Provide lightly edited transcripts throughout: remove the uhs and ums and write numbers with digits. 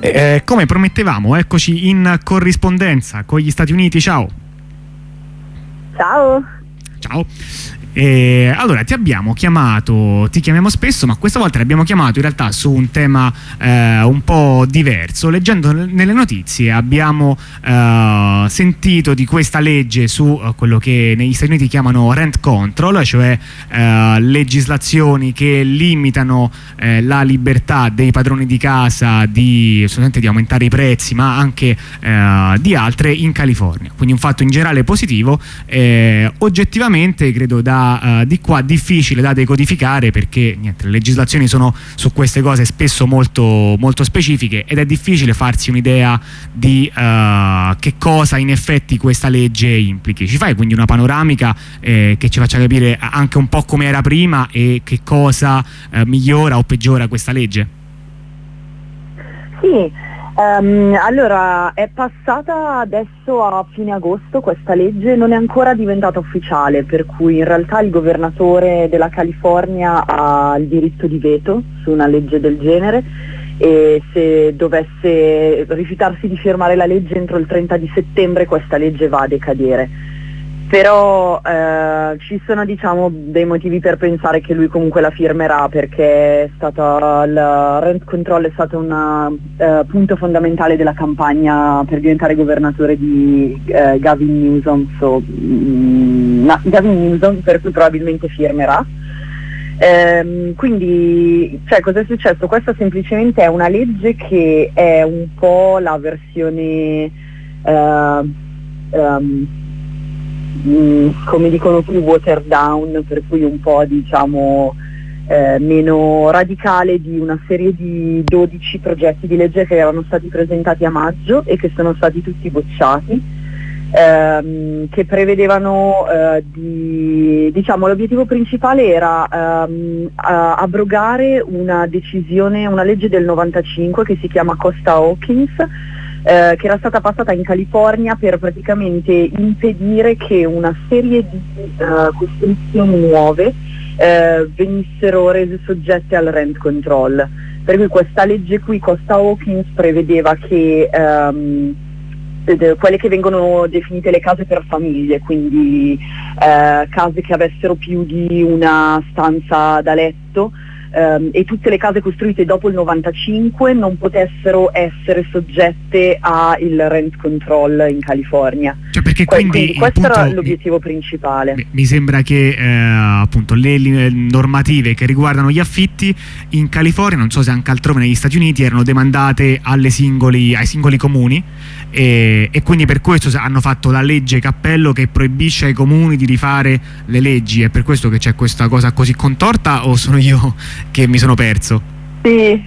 Come promettevamo, eccoci in corrispondenza con gli Stati Uniti. Ciao. Ciao. Ciao. Allora ti chiamiamo spesso, ma questa volta l'abbiamo chiamato in realtà su un tema un po' diverso. Leggendo nelle notizie abbiamo sentito di questa legge su quello che negli Stati Uniti chiamano rent control, cioè legislazioni che limitano la libertà dei padroni di casa solamente di aumentare i prezzi, ma anche di altre in California. Quindi un fatto in generale positivo, oggettivamente credo di qua difficile da decodificare, perché niente, le legislazioni sono su queste cose spesso molto, molto specifiche ed è difficile farsi un'idea di che cosa in effetti questa legge implichi. Ci fai quindi una panoramica che ci faccia capire anche un po' come era prima e che cosa migliora o peggiora questa legge? Sì. Allora, è passata adesso a fine agosto questa legge, non è ancora diventata ufficiale, per cui in realtà il governatore della California ha il diritto di veto su una legge del genere, e se dovesse rifiutarsi di firmare la legge entro il 30 di settembre questa legge va a decadere. Però ci sono, diciamo, dei motivi per pensare che lui comunque la firmerà, perché il rent control è stato un punto fondamentale della campagna per diventare governatore di Gavin Newsom, per cui probabilmente firmerà. Quindi, cosa è successo? Questa semplicemente è una legge che è un po' la versione come dicono qui, watered down, per cui un po', diciamo, meno radicale di una serie di 12 progetti di legge che erano stati presentati a maggio e che sono stati tutti bocciati, che prevedevano l'obiettivo principale era abrogare una legge del 95 che si chiama Costa-Hawkins, che era stata passata in California per praticamente impedire che una serie di costruzioni nuove venissero rese soggette al rent control. Per cui questa legge qui, Costa-Hawkins, prevedeva che quelle che vengono definite le case per famiglie, quindi case che avessero più di una stanza da letto, e tutte le case costruite dopo il 95 non potessero essere soggette al rent control in California. Cioè, perché quindi questo era l'obiettivo principale. Mi sembra che appunto le normative che riguardano gli affitti in California, non so se anche altrove negli Stati Uniti, erano demandate ai singoli comuni, e quindi per questo hanno fatto la legge cappello che proibisce ai comuni di rifare le leggi. È per questo che c'è questa cosa così contorta, o sono io che mi sono perso? Sì.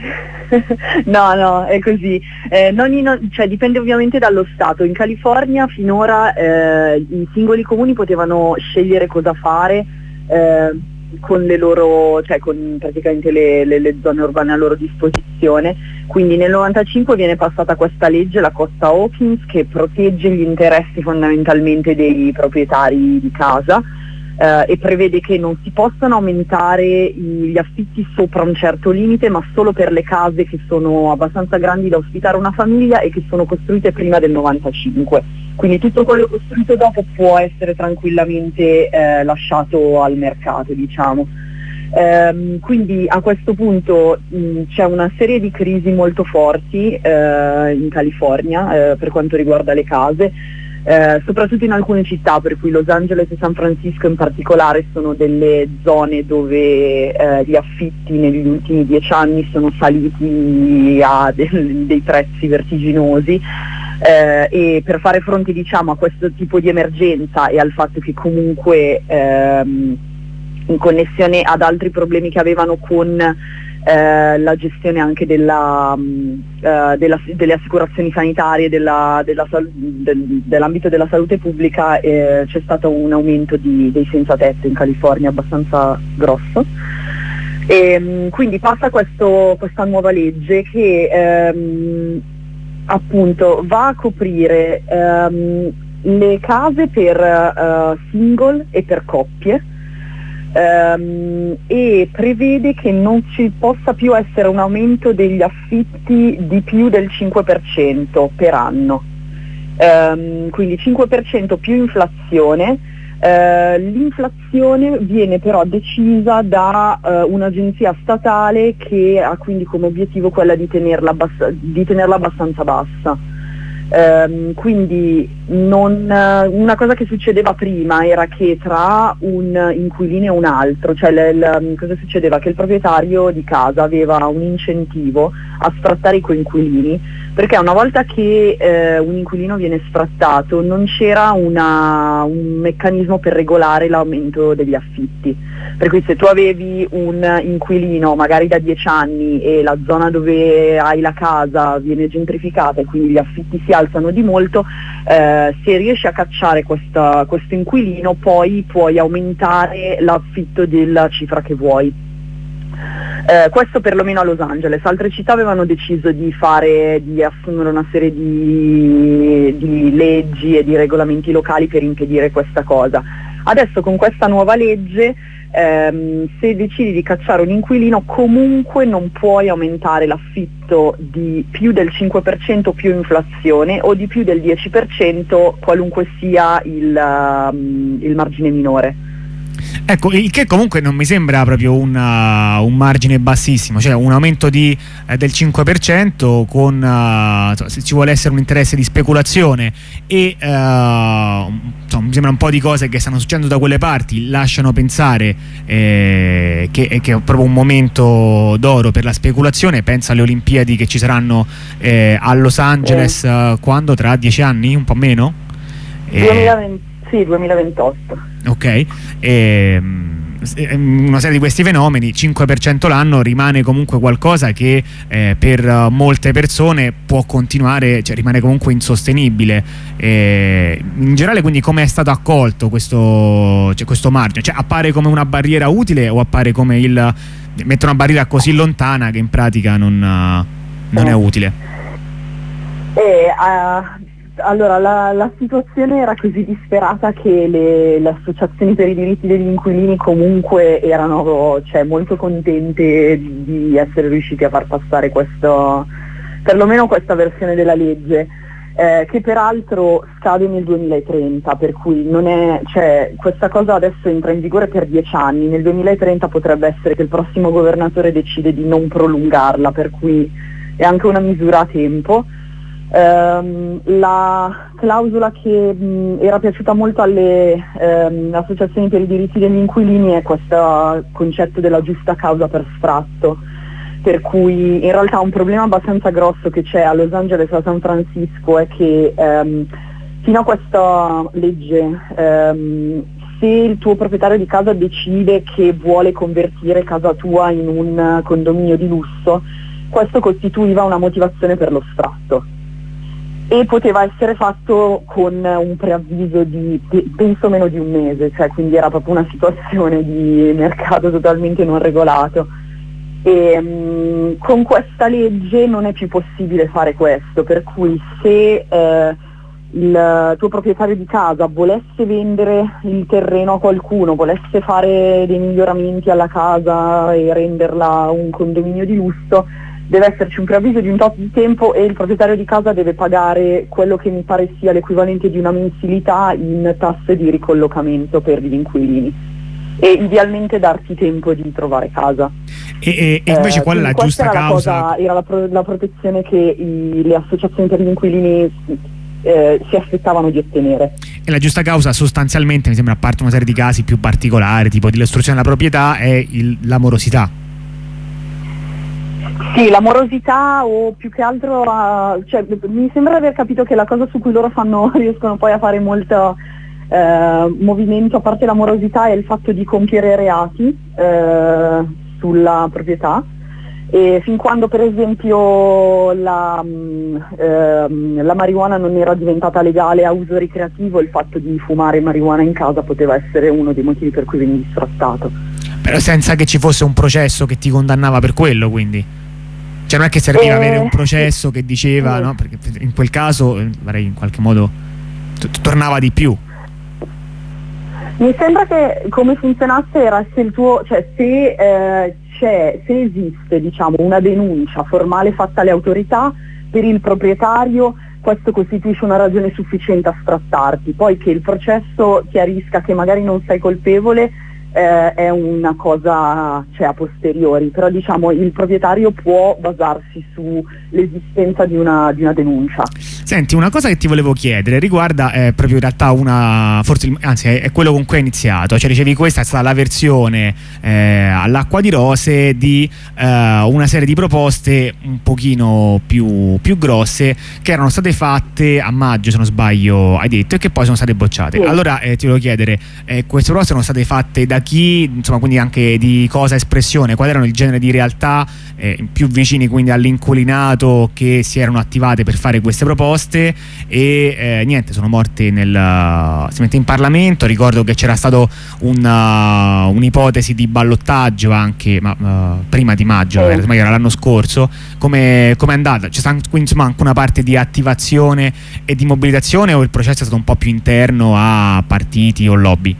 No, è così. Dipende ovviamente dallo Stato. In California finora i singoli comuni potevano scegliere cosa fare con le loro, con praticamente le zone urbane a loro disposizione. Quindi nel 95 viene passata questa legge, la Costa-Hawkins, che protegge gli interessi fondamentalmente dei proprietari di casa, e prevede che non si possano aumentare gli affitti sopra un certo limite, ma solo per le case che sono abbastanza grandi da ospitare una famiglia e che sono costruite prima del 95. Quindi tutto quello costruito dopo può essere tranquillamente lasciato al mercato, diciamo. Quindi a questo punto c'è una serie di crisi molto forti in California per quanto riguarda le case. Soprattutto in alcune città, per cui Los Angeles e San Francisco in particolare sono delle zone dove gli affitti negli ultimi 10 anni sono saliti a dei prezzi vertiginosi, e per fare fronte, diciamo, a questo tipo di emergenza e al fatto che comunque in connessione ad altri problemi che avevano con la gestione anche delle assicurazioni sanitarie, dell'ambito della salute pubblica, c'è stato un aumento dei senza tetto in California abbastanza grosso. E quindi passa questa nuova legge che appunto va a coprire le case per single e per coppie, e prevede che non ci possa più essere un aumento degli affitti di più del 5% per anno, quindi 5% più inflazione. L'inflazione viene però decisa da un'agenzia statale che ha quindi come obiettivo quella di tenerla abbastanza bassa. Quindi una cosa che succedeva prima era che tra un inquilino e un altro, cioè cosa succedeva? Che il proprietario di casa aveva un incentivo a sfrattare i coinquilini, perché una volta che un inquilino viene sfrattato non c'era un meccanismo per regolare l'aumento degli affitti. Per cui se tu avevi un inquilino magari da 10 anni e la zona dove hai la casa viene gentrificata e quindi gli affitti si alzano di molto, se riesci a cacciare questo inquilino poi puoi aumentare l'affitto della cifra che vuoi. Questo perlomeno a Los Angeles. Altre città avevano deciso di assumere una serie di leggi e di regolamenti locali per impedire questa cosa. Adesso con questa nuova legge, se decidi di cacciare un inquilino, comunque non puoi aumentare l'affitto di più del 5% più inflazione o di più del 10% qualunque sia il margine minore. Ecco, il che comunque non mi sembra proprio un margine bassissimo, cioè un aumento del 5% con se ci vuole essere un interesse di speculazione e mi sembra un po' di cose che stanno succedendo da quelle parti lasciano pensare che è proprio un momento d'oro per la speculazione. Pensa alle Olimpiadi che ci saranno a Los Angeles quando? Tra 10 anni? Un po' meno? 2028. Ok, una serie di questi fenomeni, 5% l'anno rimane comunque qualcosa che per molte persone può continuare, cioè rimane comunque insostenibile. In generale, quindi, come è stato accolto questo margine? Cioè, appare come una barriera utile o appare come mettere una barriera così lontana che in pratica non è utile? Allora, la situazione era così disperata che le associazioni per i diritti degli inquilini comunque erano molto contente di essere riusciti a far passare perlomeno questa versione della legge, che peraltro scade nel 2030, per cui questa cosa adesso entra in vigore per 10 anni, nel 2030 potrebbe essere che il prossimo governatore decide di non prolungarla, per cui è anche una misura a tempo. La clausola che era piaciuta molto alle associazioni per i diritti degli inquilini è questo concetto della giusta causa per sfratto, per cui in realtà un problema abbastanza grosso che c'è a Los Angeles e a San Francisco è che fino a questa legge se il tuo proprietario di casa decide che vuole convertire casa tua in un condominio di lusso, questo costituiva una motivazione per lo sfratto. E poteva essere fatto con un preavviso di penso meno di un mese, quindi era proprio una situazione di mercato totalmente non regolato. E con questa legge non è più possibile fare questo, per cui se il tuo proprietario di casa volesse vendere il terreno a qualcuno, volesse fare dei miglioramenti alla casa e renderla un condominio di lusso, deve esserci un preavviso di un tot di tempo e il proprietario di casa deve pagare quello che mi pare sia l'equivalente di una mensilità in tasse di ricollocamento per gli inquilini e idealmente darti tempo di trovare casa. E invece qual è la giusta causa? Era la protezione che le associazioni per gli inquilini si aspettavano di ottenere. E la giusta causa sostanzialmente, mi sembra, a parte una serie di casi più particolari tipo di distruzione della proprietà, è la morosità. Sì, la morosità o più che altro, mi sembra di aver capito che la cosa su cui loro riescono poi a fare molto movimento, a parte la morosità, è il fatto di compiere reati sulla proprietà, e fin quando per esempio la marijuana non era diventata legale a uso ricreativo, il fatto di fumare marijuana in casa poteva essere uno dei motivi per cui venivi sfrattato. Però senza che ci fosse un processo che ti condannava per quello, quindi? Cioè non è che serviva avere un processo che diceva, no? Perché in quel caso in qualche modo tornava di più. Mi sembra che come funzionasse era se il tuo, cioè se esiste, diciamo, una denuncia formale fatta alle autorità per il proprietario, questo costituisce una ragione sufficiente a strattarti. Poi che il processo chiarisca che magari non sei colpevole è una cosa, cioè, a posteriori, però diciamo il proprietario può basarsi sull'esistenza di una denuncia. Senti, una cosa che ti volevo chiedere riguarda proprio in realtà anzi è quello con cui hai iniziato, cioè dicevi questa è stata la versione all'acqua di rose di una serie di proposte un pochino più grosse che erano state fatte a maggio, se non sbaglio hai detto, e che poi sono state bocciate. Sì. Allora ti volevo chiedere, queste proposte sono state fatte da chi, insomma, quindi anche di cosa espressione, quali erano il genere di realtà più vicini quindi all'inquilinato che si erano attivate per fare queste proposte, e niente, sono morte in Parlamento. Ricordo che c'era stato un'ipotesi di ballottaggio anche prima di maggio, magari era l'anno scorso. Come è andata? C'è stata quindi insomma anche una parte di attivazione e di mobilitazione, o il processo è stato un po' più interno a partiti o lobby?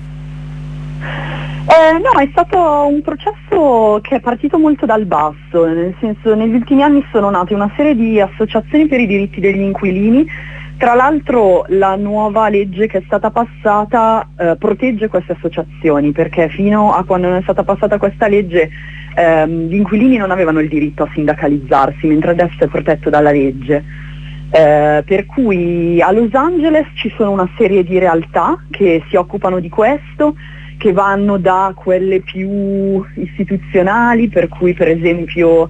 No, è stato un processo che è partito molto dal basso, nel senso negli ultimi anni sono nate una serie di associazioni per i diritti degli inquilini. Tra l'altro la nuova legge che è stata passata protegge queste associazioni, perché fino a quando non è stata passata questa legge gli inquilini non avevano il diritto a sindacalizzarsi, mentre adesso è protetto dalla legge. Per cui a Los Angeles ci sono una serie di realtà che si occupano di questo, che vanno da quelle più istituzionali, per cui per esempio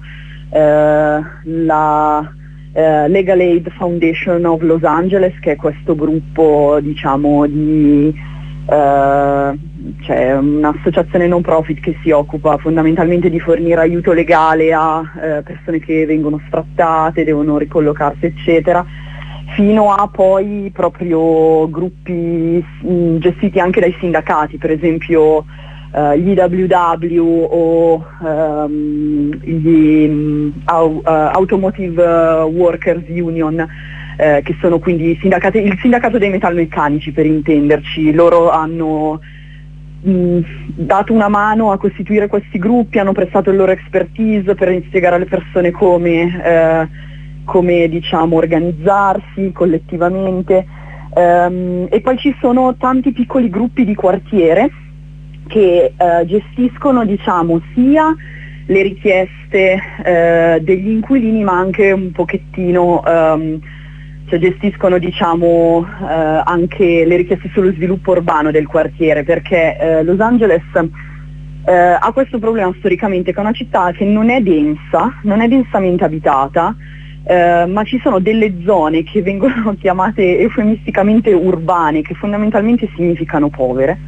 la Legal Aid Foundation of Los Angeles, che è questo gruppo, diciamo, cioè un'associazione non profit che si occupa fondamentalmente di fornire aiuto legale a persone che vengono sfrattate, devono ricollocarsi, eccetera, fino a poi proprio gruppi gestiti anche dai sindacati, per esempio gli IWW o gli Automotive Workers Union, che sono quindi il sindacato dei metalmeccanici, per intenderci. Loro hanno dato una mano a costituire questi gruppi, hanno prestato il loro expertise per spiegare alle persone come diciamo organizzarsi collettivamente, e poi ci sono tanti piccoli gruppi di quartiere che gestiscono, diciamo, sia le richieste degli inquilini, ma anche un pochettino cioè gestiscono, diciamo, anche le richieste sullo sviluppo urbano del quartiere, perché Los Angeles ha questo problema storicamente, che è una città che non è densa, non è densamente abitata, ma ci sono delle zone che vengono chiamate eufemisticamente urbane, che fondamentalmente significano povere,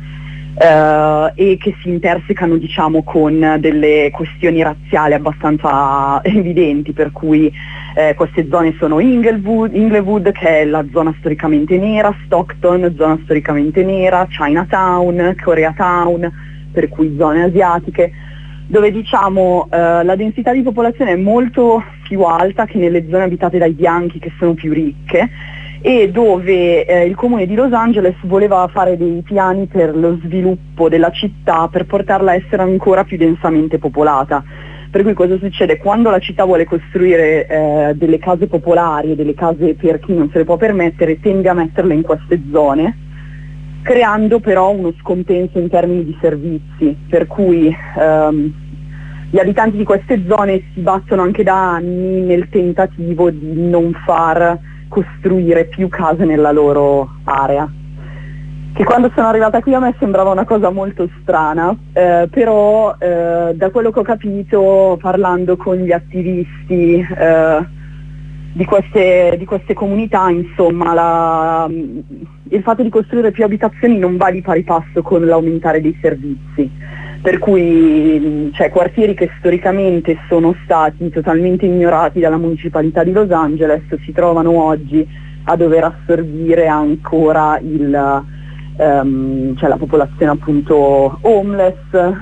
e che si intersecano, diciamo, con delle questioni razziali abbastanza evidenti, per cui queste zone sono Inglewood, che è la zona storicamente nera, Stockton, zona storicamente nera, Chinatown, Koreatown, per cui zone asiatiche, dove, diciamo, la densità di popolazione è molto più alta che nelle zone abitate dai bianchi, che sono più ricche, e dove il comune di Los Angeles voleva fare dei piani per lo sviluppo della città, per portarla a essere ancora più densamente popolata. Per cui cosa succede? Quando la città vuole costruire delle case popolari, delle case per chi non se le può permettere, tende a metterle in queste zone, creando però uno scompenso in termini di servizi, per cui gli abitanti di queste zone si battono anche da anni nel tentativo di non far costruire più case nella loro area, che quando sono arrivata qui a me sembrava una cosa molto strana, però da quello che ho capito parlando con gli attivisti di queste comunità, insomma, il fatto di costruire più abitazioni non va di pari passo con l'aumentare dei servizi, per cui quartieri che storicamente sono stati totalmente ignorati dalla municipalità di Los Angeles si trovano oggi a dover assorbire ancora la popolazione, appunto, homeless,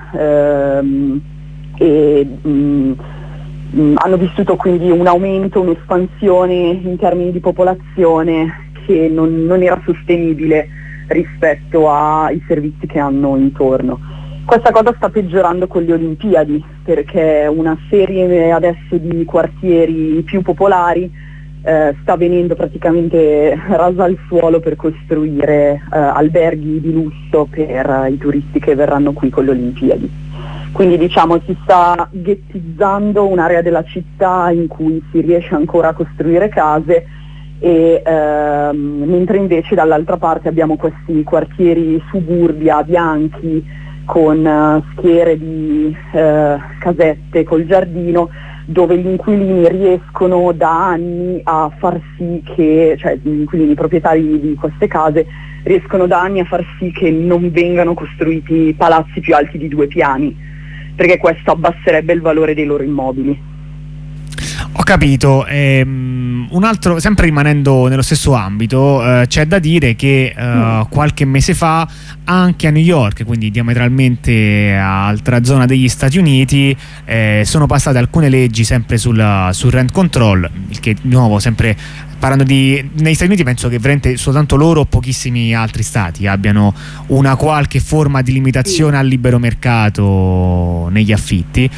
e hanno vissuto quindi un aumento, un'espansione in termini di popolazione che non era sostenibile rispetto ai servizi che hanno intorno. Questa cosa sta peggiorando con le Olimpiadi, perché una serie adesso di quartieri più popolari sta venendo praticamente rasa al suolo per costruire alberghi di lusso per i turisti che verranno qui con le Olimpiadi. Quindi diciamo si sta ghettizzando un'area della città in cui si riesce ancora a costruire case, e mentre invece dall'altra parte abbiamo questi quartieri suburbia bianchi con schiere di casette col giardino, dove gli inquilini riescono da anni a far sì che, cioè gli inquilini proprietari di queste case riescono da anni a far sì che non vengano costruiti palazzi più alti di 2 piani, perché questo abbasserebbe il valore dei loro immobili. Ho capito. Un altro, sempre rimanendo nello stesso ambito, c'è da dire che qualche mese fa anche a New York, quindi diametralmente altra zona degli Stati Uniti, sono passate alcune leggi sempre sul rent control, il che di nuovo, sempre parlando negli Stati Uniti, penso che veramente soltanto loro o pochissimi altri stati abbiano una qualche forma di limitazione al libero mercato negli affitti.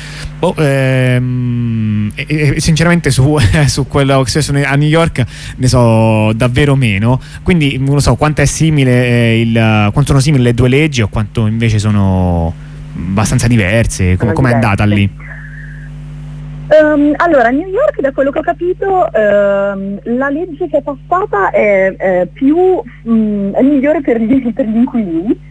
Sinceramente su quello che è successo a New York ne so davvero meno, quindi non lo so quanto è simile quanto sono simili le 2 leggi o quanto invece sono abbastanza diverse. Com'è andata lì? Allora, a New York, da quello che ho capito, la legge che è passata è migliore per gli inquilini,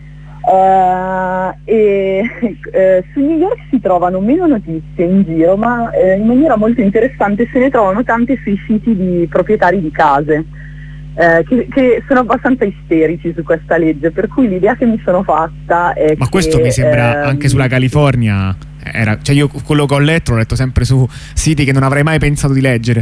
e su New York si trovano meno notizie in giro, ma in maniera molto interessante se ne trovano tante sui siti di proprietari di case, che sono abbastanza isterici su questa legge, per cui l'idea che mi sono fatta è ma questo mi sembra anche sulla California. Cioè io quello che ho letto l'ho letto sempre su siti che non avrei mai pensato di leggere.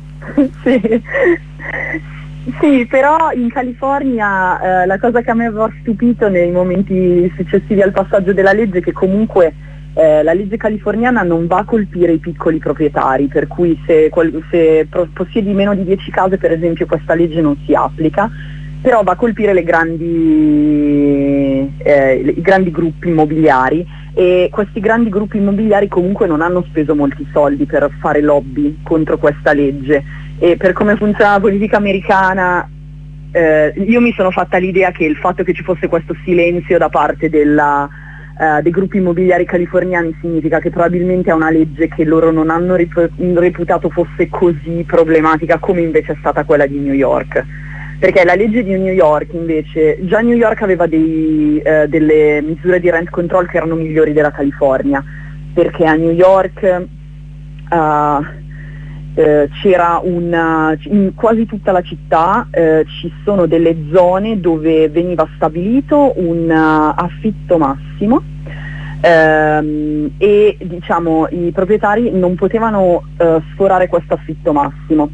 Sì, però in California la cosa che a me aveva stupito nei momenti successivi al passaggio della legge è che comunque la legge californiana non va a colpire i piccoli proprietari, per cui se possiedi meno di 10 case, per esempio, questa legge non si applica, però va a colpire i grandi gruppi immobiliari, e questi grandi gruppi immobiliari comunque non hanno speso molti soldi per fare lobby contro questa legge, e per come funziona la politica americana io mi sono fatta l'idea che il fatto che ci fosse questo silenzio da parte dei gruppi immobiliari californiani significa che probabilmente è una legge che loro non hanno reputato fosse così problematica come invece è stata quella di New York. Perché la legge di New York invece, già New York aveva delle misure di rent control che erano migliori della California, perché a New York c'era in quasi tutta la città ci sono delle zone dove veniva stabilito un affitto massimo, e diciamo i proprietari non potevano sforare questo affitto massimo.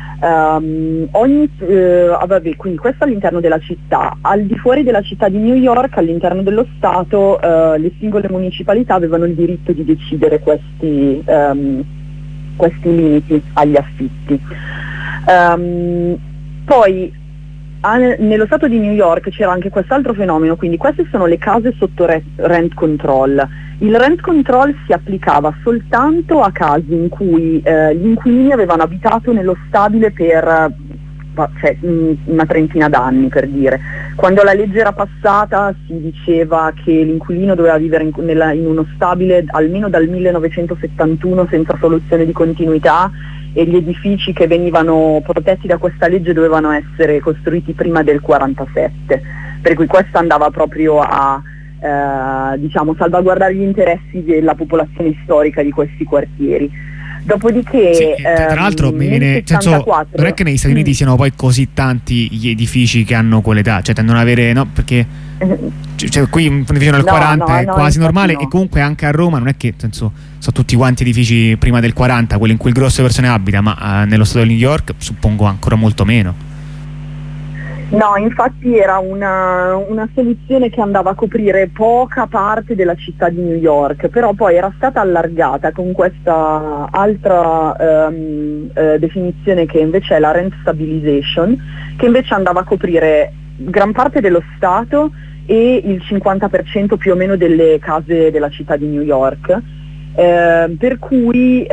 Quindi questo all'interno della città. Al di fuori della città di New York, all'interno dello Stato, le singole municipalità avevano il diritto di decidere questi limiti agli affitti. Poi nello Stato di New York c'era anche quest'altro fenomeno, quindi queste sono le case sotto rent control. Il rent control si applicava soltanto a casi in cui gli inquilini avevano abitato nello stabile per una trentina d'anni, per dire. Quando la legge era passata si diceva che l'inquilino doveva vivere in uno stabile almeno dal 1971 senza soluzione di continuità, e gli edifici che venivano protetti da questa legge dovevano essere costruiti prima del 47, per cui questo andava proprio a salvaguardare gli interessi della popolazione storica di questi quartieri. Dopodiché sì, tra l'altro non è che negli Stati Uniti siano poi così tanti gli edifici che hanno quell'età, cioè tendono ad avere, no, perché qui un edificio nel 40 è quasi normale, e comunque anche a Roma non è che sono tutti quanti edifici prima del 40 quelli in cui il grosso delle persone abita, ma nello stato di New York suppongo ancora molto meno. No, infatti era una soluzione che andava a coprire poca parte della città di New York, però poi era stata allargata con questa altra definizione che invece è la rent stabilization, che invece andava a coprire gran parte dello Stato e il 50% più o meno delle case della città di New York, per cui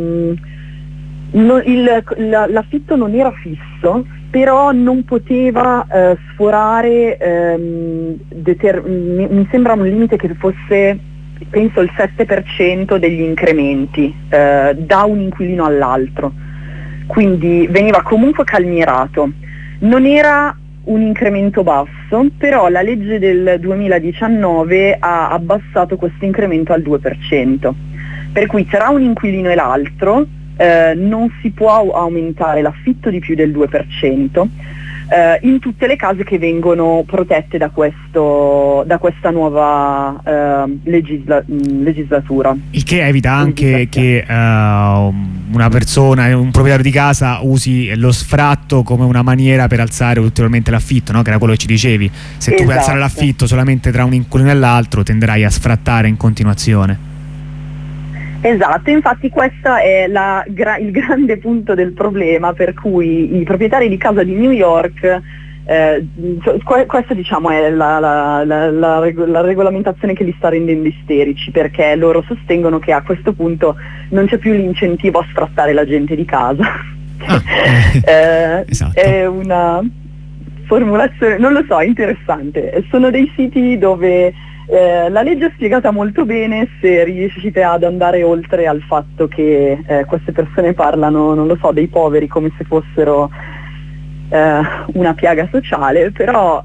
l'affitto non era fisso, però non poteva sforare, mi sembra un limite che fosse, penso, il 7% degli incrementi da un inquilino all'altro, quindi veniva comunque calmierato. Non era un incremento basso, però la legge del 2019 ha abbassato questo incremento al 2%, per cui tra un inquilino e l'altro non si può aumentare l'affitto di più del 2% in tutte le case che vengono protette da questa nuova legislatura. Il che evita anche che una persona, un proprietario di casa, usi lo sfratto come una maniera per alzare ulteriormente l'affitto, no? Che era quello che ci dicevi. Se tu puoi alzare l'affitto solamente tra un inquilino e l'altro, tenderai a sfrattare in continuazione. Esatto, infatti questo è il grande punto del problema, per cui i proprietari di casa di New York, questa diciamo è la regolamentazione che li sta rendendo isterici, perché loro sostengono che a questo punto non c'è più l'incentivo a sfrattare la gente di casa. Esatto. È una formulazione, non lo so, interessante. Sono dei siti dove la legge è spiegata molto bene, se riuscite ad andare oltre al fatto che queste persone parlano, non lo so, dei poveri come se fossero una piaga sociale, però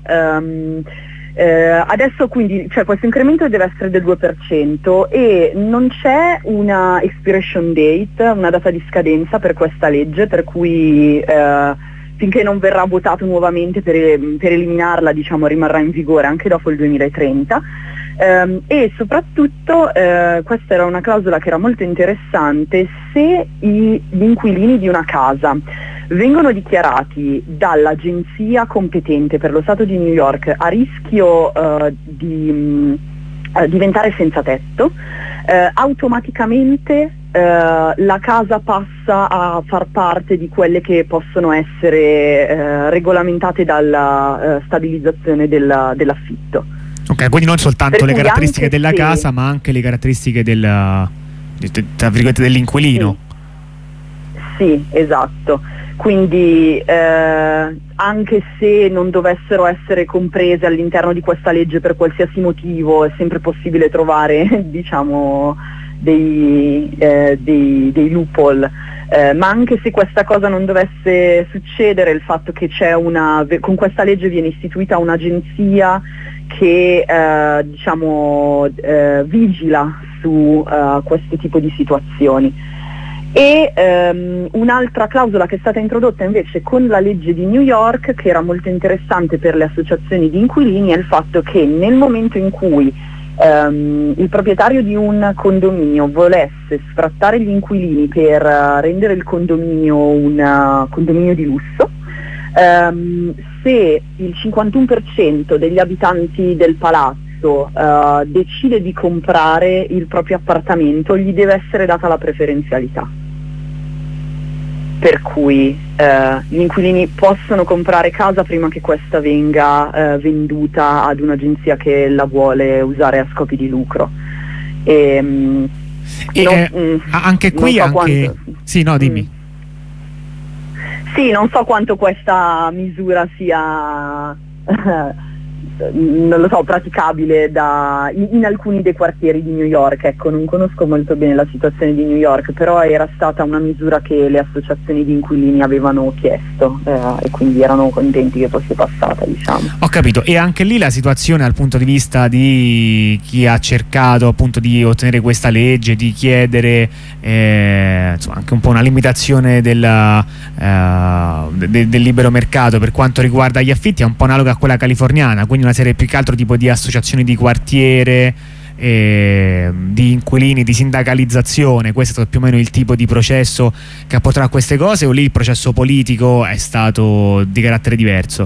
adesso quindi questo incremento deve essere del 2% e non c'è una expiration date, una data di scadenza per questa legge, per cui finché non verrà votato nuovamente per eliminarla, diciamo, rimarrà in vigore anche dopo il 2030. E soprattutto questa era una clausola che era molto interessante: se gli inquilini di una casa vengono dichiarati dall'agenzia competente per lo Stato di New York a rischio di diventare senza tetto, automaticamente la casa passa a far parte di quelle che possono essere regolamentate dalla stabilizzazione dell'affitto. Ok, quindi non soltanto le caratteristiche della casa, ma anche le caratteristiche tra virgolette dell'inquilino. Sì, esatto. Quindi anche se non dovessero essere comprese all'interno di questa legge per qualsiasi motivo, è sempre possibile trovare, diciamo, dei loophole. Ma anche se questa cosa non dovesse succedere, il fatto che con questa legge viene istituita un'agenzia che vigila su questo tipo di situazioni. E un'altra clausola che è stata introdotta invece con la legge di New York, che era molto interessante per le associazioni di inquilini, è il fatto che nel momento in cui il proprietario di un condominio volesse sfrattare gli inquilini per rendere il condominio un condominio di lusso, se il 51% degli abitanti del palazzo decide di comprare il proprio appartamento, gli deve essere data la preferenzialità. Per cui gli inquilini possono comprare casa prima che questa venga venduta ad un'agenzia che la vuole usare a scopi di lucro. Anche qui, sì, no, dimmi. Sì, non so quanto questa misura sia non lo so, praticabile in alcuni dei quartieri di New York. Ecco, non conosco molto bene la situazione di New York, però era stata una misura che le associazioni di inquilini avevano chiesto e quindi erano contenti che fosse passata, diciamo. Ho capito. E anche lì la situazione dal punto di vista di chi ha cercato appunto di ottenere questa legge, di chiedere insomma, anche un po' una limitazione del libero mercato per quanto riguarda gli affitti, è un po' analoga a quella californiana, quindi una serie più che altro tipo di associazioni di quartiere, di inquilini, di sindacalizzazione. Questo è stato più o meno il tipo di processo che ha portato a queste cose, o lì il processo politico è stato di carattere diverso?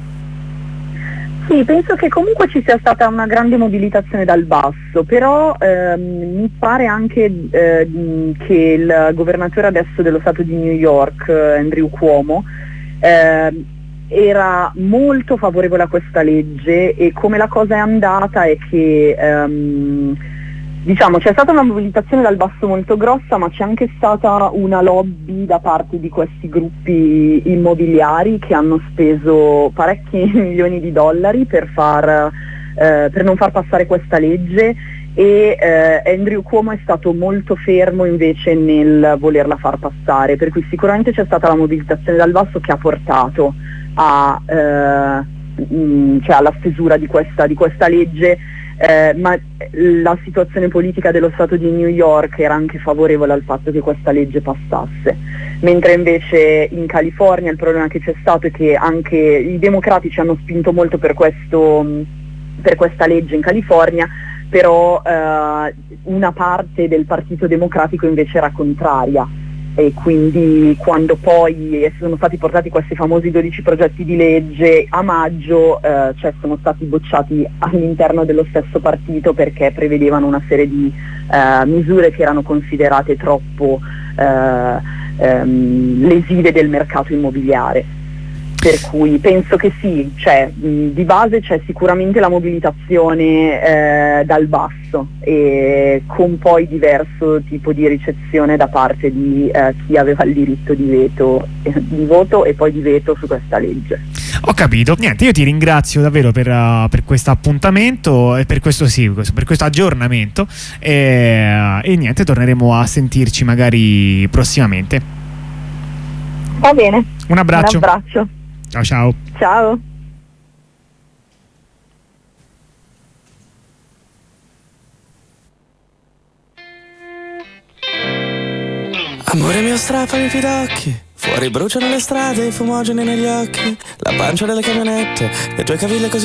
Sì, penso che comunque ci sia stata una grande mobilitazione dal basso, però mi pare anche che il governatore adesso dello Stato di New York, Andrew Cuomo, era molto favorevole a questa legge, e come la cosa è andata è che diciamo c'è stata una mobilitazione dal basso molto grossa, ma c'è anche stata una lobby da parte di questi gruppi immobiliari che hanno speso parecchi milioni di dollari per non far passare questa legge, e Andrew Cuomo è stato molto fermo invece nel volerla far passare, per cui sicuramente c'è stata la mobilitazione dal basso che ha portato alla stesura di questa legge, ma la situazione politica dello Stato di New York era anche favorevole al fatto che questa legge passasse, mentre invece in California il problema che c'è stato è che anche i democratici hanno spinto molto per questa legge in California, però una parte del Partito Democratico invece era contraria, e quindi quando poi sono stati portati questi famosi 12 progetti di legge a maggio, sono stati bocciati all'interno dello stesso partito perché prevedevano una serie di misure che erano considerate troppo lesive del mercato immobiliare. Per cui penso che sì, di base c'è sicuramente la mobilitazione dal basso, e con poi diverso tipo di ricezione da parte di chi aveva il diritto di voto e poi di veto su questa legge. Ho capito. Niente, io ti ringrazio davvero per questo appuntamento e per questo aggiornamento, e niente, torneremo a sentirci magari prossimamente. Va bene. Un abbraccio. Un abbraccio. Ciao ciao. Ciao. Amore mio, strappami i pidocchi. Fuori bruciano le strade, i fumogeni negli occhi. La pancia delle camionette, le tue caviglie così